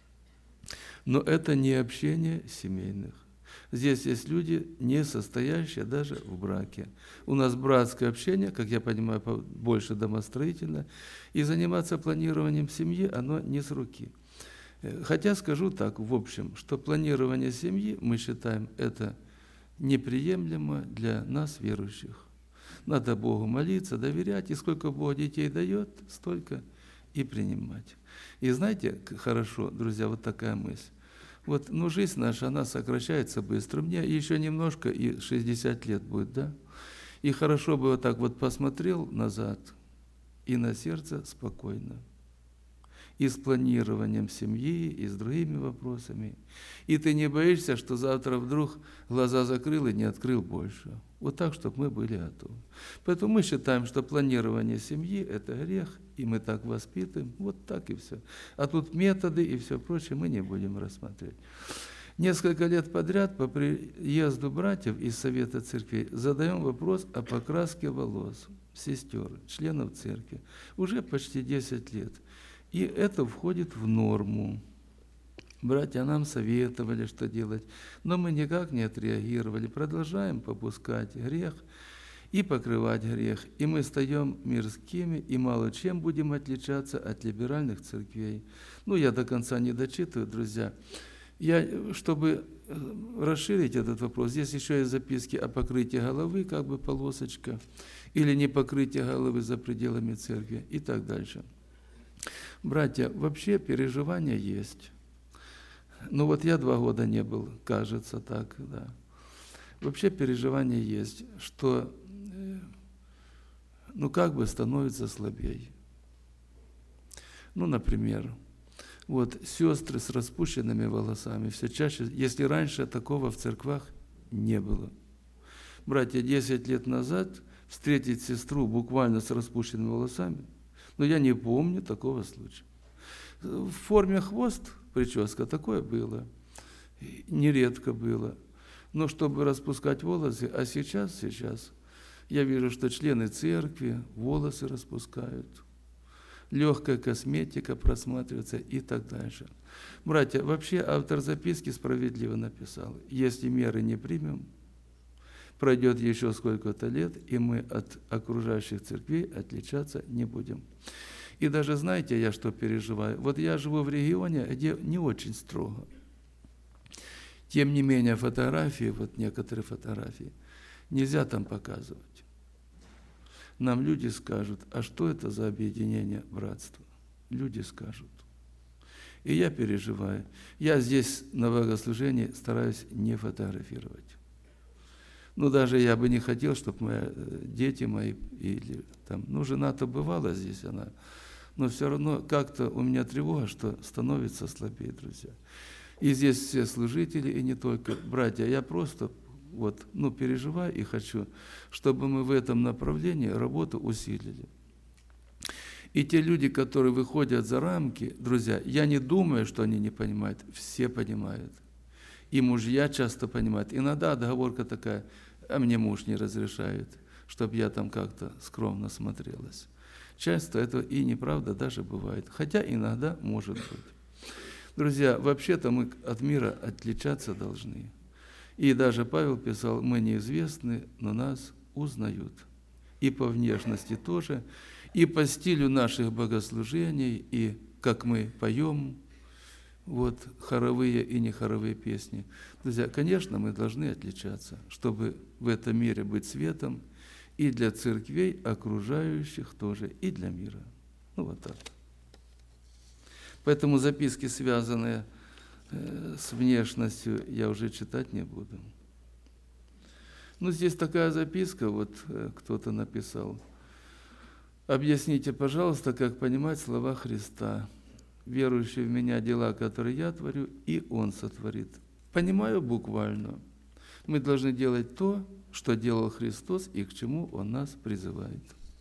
Но это не общение семейных. Здесь есть люди, не состоящие даже в браке. У нас братское общение, как я понимаю, больше домостроительное, и заниматься планированием семьи, оно не с руки. Хотя скажу так, в общем, что планирование семьи, мы считаем, это неприемлемо для нас, верующих. Надо Богу молиться, доверять, и сколько Бог детей дает, столько и принимать. И знаете, хорошо, друзья, вот такая мысль. Вот, ну, жизнь наша, она сокращается быстро. Мне еще немножко, и шестьдесят лет будет, да? И хорошо бы вот так вот посмотрел назад, и на сердце спокойно. И с планированием семьи, и с другими вопросами. И ты не боишься, что завтра вдруг глаза закрыл и не открыл больше. Вот так, чтобы мы были готовы. Поэтому мы считаем, что планирование семьи – это грех, и мы так воспитываем, вот так и все. А тут методы и все прочее мы не будем рассматривать. Несколько лет подряд по приезду братьев из Совета Церквей задаем вопрос о покраске волос сестер, членов церкви. Уже почти десять лет. И это входит в норму. Братья нам советовали, что делать, но мы никак не отреагировали. Продолжаем попускать грех и покрывать грех. И мы стаем мирскими, и мало чем будем отличаться от либеральных церквей. Ну, я до конца не дочитываю, друзья. Я, чтобы расширить этот вопрос, здесь еще есть записки о покрытии головы, как бы полосочка, или не покрытие головы за пределами церкви и так дальше. Братья, вообще переживания есть. Ну вот я два года не был, кажется так, да. Вообще переживания есть, что, ну как бы становится слабее. Ну, например, Вот сестры с распущенными волосами все чаще, если раньше такого в церквах не было. Братья, десять лет назад встретить сестру буквально с распущенными волосами, но я не помню такого случая. В форме хвост, прическа, такое было, нередко было. Но чтобы распускать волосы, а сейчас, сейчас, я вижу, что члены церкви волосы распускают. Легкая косметика просматривается и так дальше. Братья, вообще автор записки справедливо написал: если меры не примем, пройдет еще сколько-то лет, и мы от окружающих церквей отличаться не будем. И даже знаете, я что переживаю? Вот я живу в регионе, где не очень строго. Тем не менее, фотографии, вот некоторые фотографии, нельзя там показывать. Нам люди скажут: а что это за объединение братства? Люди скажут. И я переживаю. Я здесь на богослужении стараюсь не фотографировать. Ну, даже я бы не хотел, чтобы мои дети мои, или там, ну, жена-то бывала здесь, она, но все равно как-то у меня тревога, что становится слабее, друзья. И здесь все служители, и не только братья. Я просто вот, ну, переживаю и хочу, чтобы мы в этом направлении работу усилили. И те люди, которые выходят за рамки, друзья, я не думаю, что они не понимают, все понимают. И мужья часто понимают. Иногда отговорка такая: а мне муж не разрешает, чтобы я там как-то скромно смотрелась. Часто это и неправда даже бывает, хотя иногда может быть. Друзья, вообще-то мы от мира отличаться должны. И даже Павел писал: мы неизвестны, но нас узнают. И по внешности тоже, и по стилю наших богослужений, и как мы поем, вот, хоровые и нехоровые песни. Друзья, конечно, мы должны отличаться, чтобы в этом мире быть светом и для церквей, окружающих тоже, и для мира. Ну, вот так. Поэтому записки, связанные с внешностью, я уже читать не буду. Ну, здесь такая записка, вот кто-то написал: объясните, пожалуйста, как понимать слова Христа: верующий в меня, дела, которые я творю, и Он сотворит. Понимаю буквально. Мы должны делать то, что делал Христос и к чему Он нас призывает.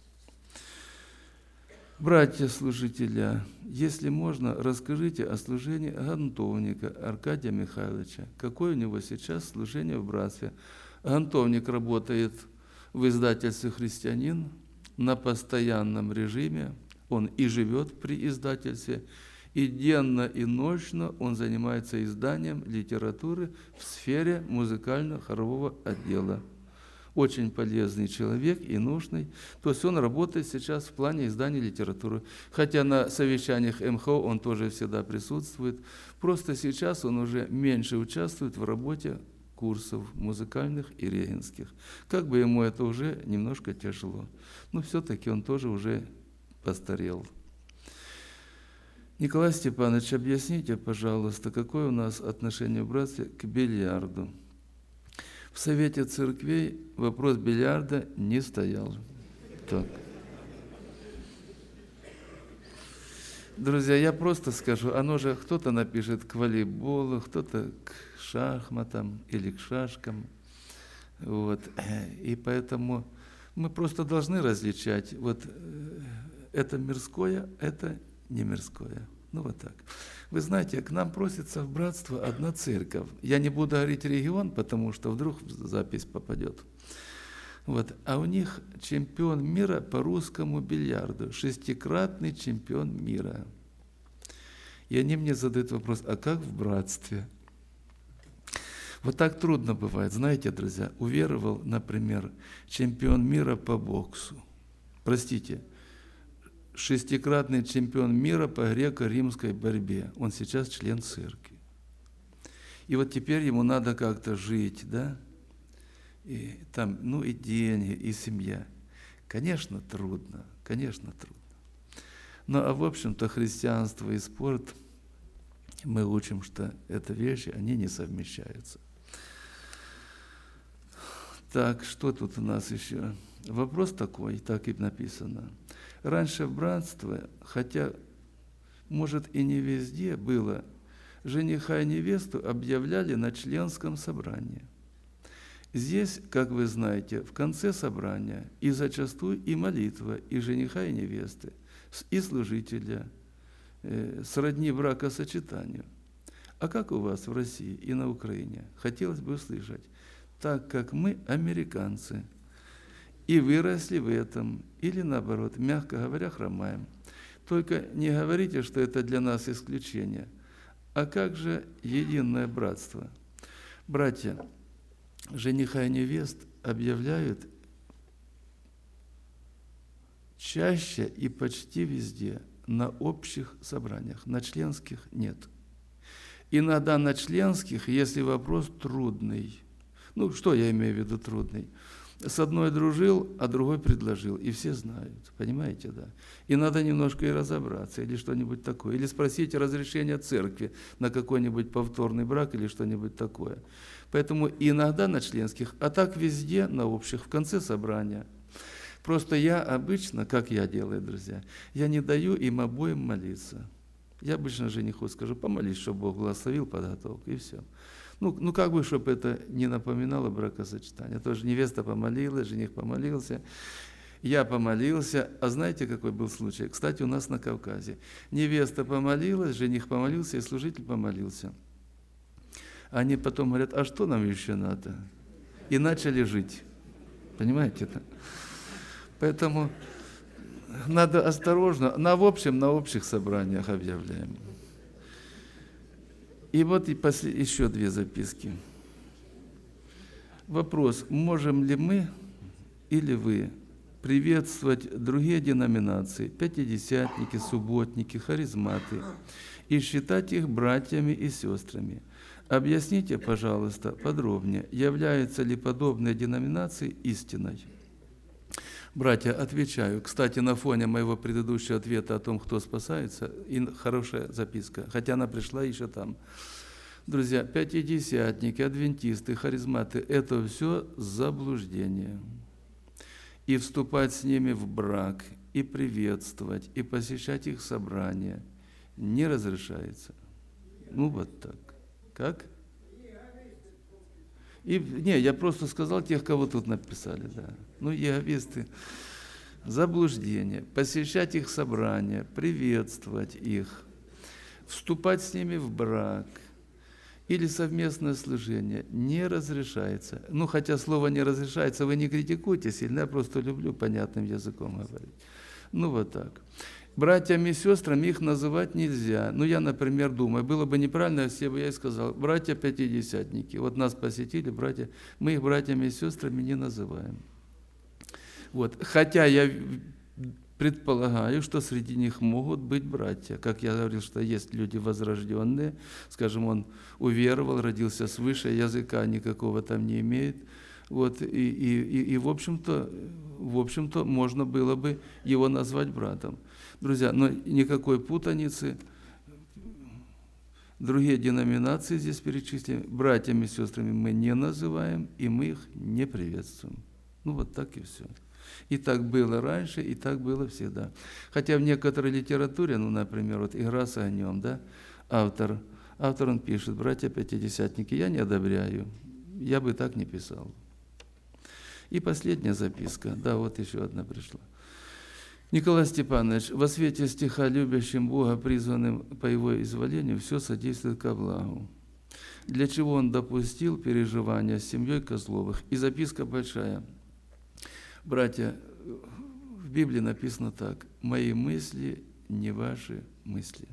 Братья служителя, если можно, расскажите о служении гантовника Аркадия Михайловича. Какое у него сейчас служение в братстве? Гантовник работает в издательстве «Христианин» на постоянном режиме. Он и живет при издательстве, и денно, и ночно он занимается изданием литературы в сфере музыкально-хорового отдела. Очень полезный человек и нужный. То есть он работает сейчас в плане издания литературы. Хотя на совещаниях эм ха о он тоже всегда присутствует. Просто сейчас он уже меньше участвует в работе курсов музыкальных и регенских. Как бы ему это уже немножко тяжело. Но все-таки он тоже уже постарел. Николай Степанович, объясните, пожалуйста, какое у нас отношение в братстве к бильярду? В Совете Церквей вопрос бильярда не стоял. Так. Друзья, я просто скажу, оно же кто-то напишет к волейболу, кто-то к шахматам или к шашкам. Вот. И поэтому мы просто должны различать, вот это мирское, это не мирское. Ну вот так. Вы знаете, к нам просится в братство одна церковь. Я не буду говорить регион, потому что вдруг запись попадет. Вот. А у них чемпион мира по русскому бильярду, шестикратный чемпион мира. И они мне задают вопрос: а как в братстве? Вот так трудно бывает. Знаете, друзья, уверовал, например, чемпион мира по боксу. Простите, шестикратный чемпион мира по греко-римской борьбе. Он сейчас член церкви. И вот теперь ему надо как-то жить, да? И там, ну и деньги, и семья. Конечно, трудно, конечно, трудно. Ну, а в общем-то христианство и спорт, мы учим, что это вещи, они не совмещаются. Так, что тут у нас еще? Вопрос такой, так и написано. Раньше в братстве, хотя может, и не везде было, жениха и невесту объявляли на членском собрании. Здесь, как вы знаете, в конце собрания и зачастую и молитва, и жениха, и невесты, и служителя, э, сродни бракосочетанию. А как у вас в России и на Украине? Хотелось бы услышать. Так как мы американцы, и выросли в этом, или наоборот, мягко говоря, хромаем. Только не говорите, что это для нас исключение. А как же единое братство? Братья, жениха и невест объявляют чаще и почти везде на общих собраниях, на членских нет. Иногда на членских, если вопрос трудный. Ну, что я имею в виду трудный? С одной дружил, а другой предложил, и все знают, понимаете, да? И надо немножко и разобраться, или что-нибудь такое, или спросить разрешение церкви на какой-нибудь повторный брак или что-нибудь такое. Поэтому иногда на членских, а так везде на общих, в конце собрания. Просто я обычно, как я делаю, друзья, я не даю им обоим молиться. Я обычно жениху скажу, помолись, чтобы Бог благословил подготовку, и все. Ну, ну, как бы, чтобы это не напоминало бракосочетание. Тоже невеста помолилась, жених помолился, я помолился. А знаете, какой был случай? Кстати, у нас на Кавказе. Невеста помолилась, жених помолился, и служитель помолился. Они потом говорят, а что нам еще надо? И начали жить. Понимаете это? Поэтому надо осторожно. На в общем, на общих собраниях объявляем. И вот и после, еще две записки. Вопрос, можем ли мы или вы приветствовать другие деноминации, пятидесятники, субботники, харизматы, и считать их братьями и сестрами? Объясните, пожалуйста, подробнее, являются ли подобные деноминации истиной? Братья, отвечаю. Кстати, на фоне моего предыдущего ответа о том, кто спасается, и хорошая записка, хотя она пришла еще там. Друзья, пятидесятники, адвентисты, харизматы – это все заблуждение. И вступать с ними в брак, и приветствовать, и посещать их собрания не разрешается. Ну вот так. Как? И, не, я просто сказал тех, кого тут написали, да. Ну, иеговисты, заблуждение, посещать их собрания, приветствовать их, вступать с ними в брак или совместное служение не разрешается. Ну, хотя слово «не разрешается» вы не критикуйте сильно, я просто люблю понятным языком говорить. Ну, вот так. Братьями и сестрами их называть нельзя. Ну, я, например, думаю, было бы неправильно, если бы я сказал, братья-пятидесятники, вот нас посетили, братья, мы их братьями и сестрами не называем. Вот. Хотя я предполагаю, что среди них могут быть братья. Как я говорил, что есть люди возрожденные, скажем, он уверовал, родился свыше, языка никакого там не имеет. Вот, и, и, и, и в общем-то, в общем-то, можно было бы его назвать братом. Друзья, но никакой путаницы. Другие деноминации здесь перечислены. Братьями и сестрами мы не называем, и мы их не приветствуем. Ну, вот так и все. И так было раньше, и так было всегда. Хотя в некоторой литературе, ну, например, вот «Игра с огнем», да, автор, автор он пишет, братья-пятидесятники, я не одобряю, я бы так не писал. И последняя записка, да, вот еще одна пришла. Николай Степанович, во свете стиха «Любящим Бога, призванным по Его изволению, все содействует ко благу». Для чего он допустил переживания с семьей Козловых? И записка большая. Братья, в Библии написано так: «Мои мысли не ваши мысли».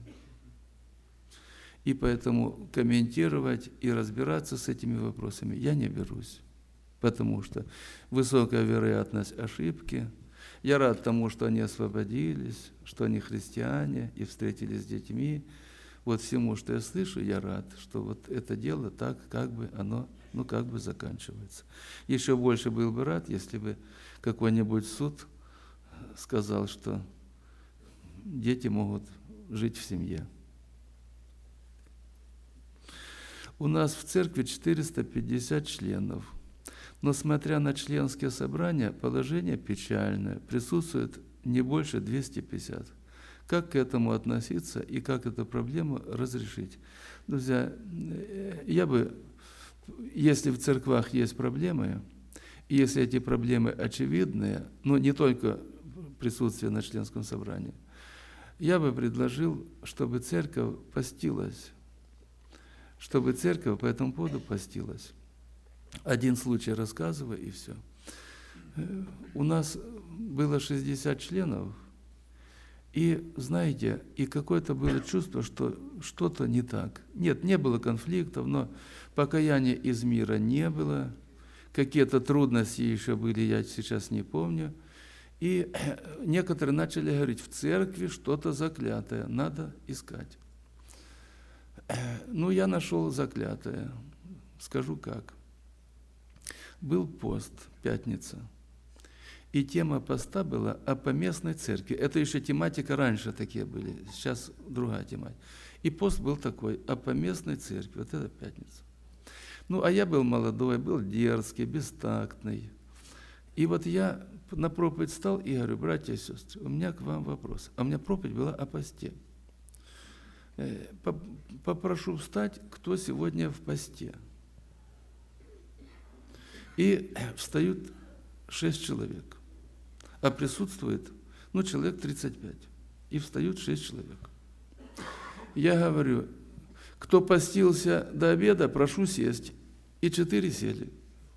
И поэтому комментировать и разбираться с этими вопросами я не берусь, потому что высокая вероятность ошибки. Я рад тому, что они освободились, что они христиане и встретились с детьми. Вот всему, что я слышу, я рад, что вот это дело так, как бы оно, ну, как бы заканчивается. Еще больше был бы рад, если бы какой-нибудь суд сказал, что дети могут жить в семье. У нас в церкви четыреста пятьдесят членов. Но, смотря на членские собрания, положение печальное. Присутствует не больше двухсот пятидесяти. как к этому относиться и как эту проблему разрешить. Друзья, я бы, если в церквах есть проблемы, и если эти проблемы очевидные, но не только присутствие на членском собрании, я бы предложил, чтобы церковь постилась, чтобы церковь по этому поводу постилась. Один случай рассказываю, и все. У нас было шестьдесят членов, и, знаете, и какое-то было чувство, что что-то не так. Нет, не было конфликтов, но покаяния из мира не было, какие-то трудности еще были, я сейчас не помню. И некоторые начали говорить, в церкви что-то заклятое, надо искать. Ну, я нашел заклятое. Скажу как. Был пост, пятница. И тема поста была о поместной церкви. Это еще тематика раньше такие были, сейчас другая тематика. И пост был такой, о поместной церкви. Вот это пятница. Ну, а я был молодой, был дерзкий, бестактный. И вот я на проповедь встал и говорю, братья и сестры, у меня к вам вопрос. А у меня проповедь была о посте. Попрошу встать, кто сегодня в посте. И встают шесть человек, а присутствует, ну, человек тридцать пять. И встают шесть человек. Я говорю, кто постился до обеда, прошу сесть. И четыре сели.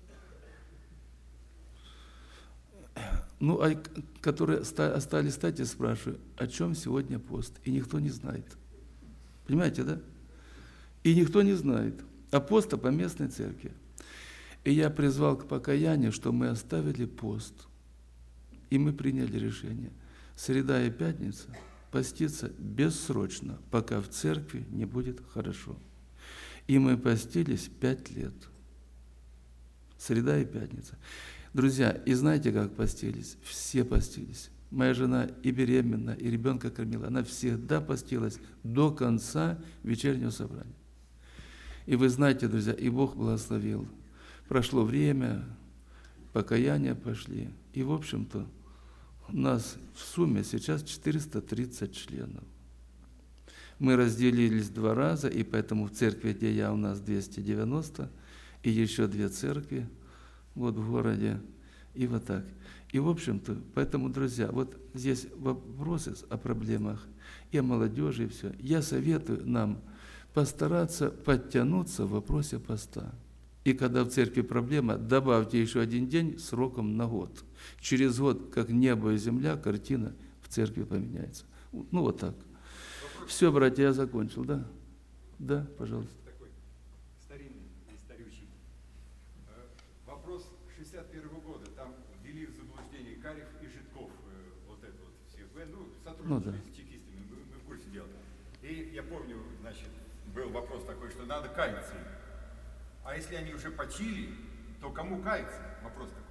Ну, а которые остались стать, я спрашиваю, о чем сегодня пост? И никто не знает. Понимаете, да? И никто не знает. А пост о поместной церкви. И я призвал к покаянию, что мы оставили пост. И мы приняли решение. Среда и пятница поститься бессрочно, пока в церкви не будет хорошо. И мы постились пять лет. Среда и пятница. Друзья, и знаете, как постились? Все постились. Моя жена и беременна, и ребенка кормила. Она всегда постилась до конца вечернего собрания. И вы знаете, друзья, и Бог благословил. Прошло время, покаяния пошли. И, в общем-то, у нас в сумме сейчас четыреста тридцать членов. Мы разделились два раза, и поэтому в церкви, где я, у нас двести девяносто, и еще две церкви вот в городе, и вот так. И, в общем-то, поэтому, друзья, вот здесь вопросы о проблемах и о молодежи, и все. Я советую нам постараться подтянуться в вопросе поста. И когда в церкви проблема, добавьте еще один день сроком на год. Через год, как небо и земля, картина в церкви поменяется. Ну, вот так. Вопрос. Все, братья, я закончил, да? Да, пожалуйста. Такой старинный и старючий. Вопрос шестьдесят первого года. Там ввели в заблуждение Карев и Житков. Вот это вот все. Ну, сотрудничали ну, да. с чекистами, мы, мы в курсе дела. И я помню, значит, был вопрос такой, что надо каяться. А если они уже почили, то кому каяться? Вопрос такой.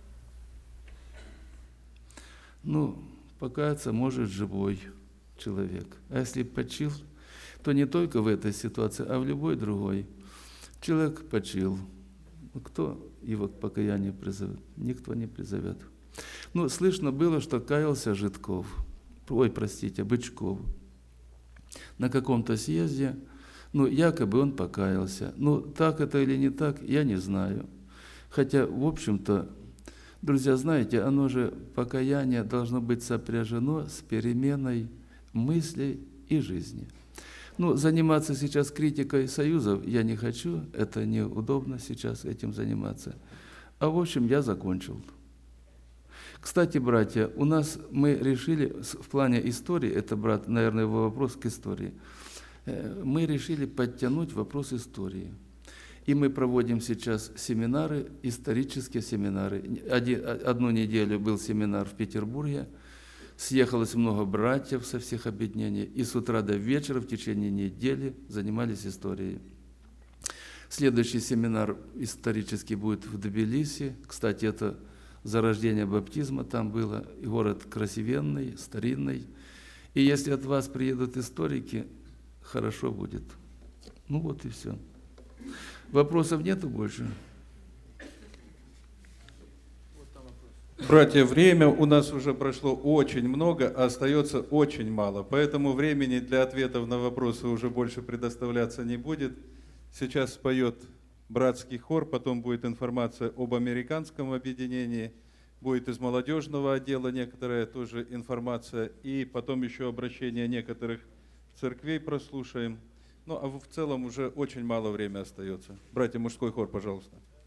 Ну, покаяться может живой человек. А если почил, то не только в этой ситуации, а в любой другой. Человек почил. Кто его к покаянию призовет? Никто не призовет. Ну, слышно было, что каялся Житков. Ой, простите, Бычков. На каком-то съезде. Ну, якобы он покаялся. Ну, так это или не так, я не знаю. Хотя, в общем-то, друзья, знаете, оно же, покаяние должно быть сопряжено с переменой мыслей и жизни. Ну, заниматься сейчас критикой союзов я не хочу, это неудобно сейчас этим заниматься. А в общем, я закончил. Кстати, братья, у нас мы решили, в плане истории, это, брат, наверное, его вопрос к истории, мы решили подтянуть вопрос истории. И мы проводим сейчас семинары, исторические семинары. Один, одну неделю был семинар в Петербурге, съехалось много братьев со всех объединений, и с утра до вечера в течение недели занимались историей. Следующий семинар исторический будет в Тбилиси. Кстати, это зарождение баптизма там было, и город красивенный, старинный. И если от вас приедут историки, хорошо будет. Ну вот и все. Вопросов нету больше? Вот там вопрос. Братья, время у нас уже прошло очень много, а остается очень мало. Поэтому времени для ответов на вопросы уже больше предоставляться не будет. Сейчас споет братский хор, потом будет информация об американском объединении, будет из молодежного отдела некоторая тоже информация, и потом еще обращение некоторых церквей прослушаем. Ну, а в целом уже очень мало времени остается. Братья, мужской хор, пожалуйста.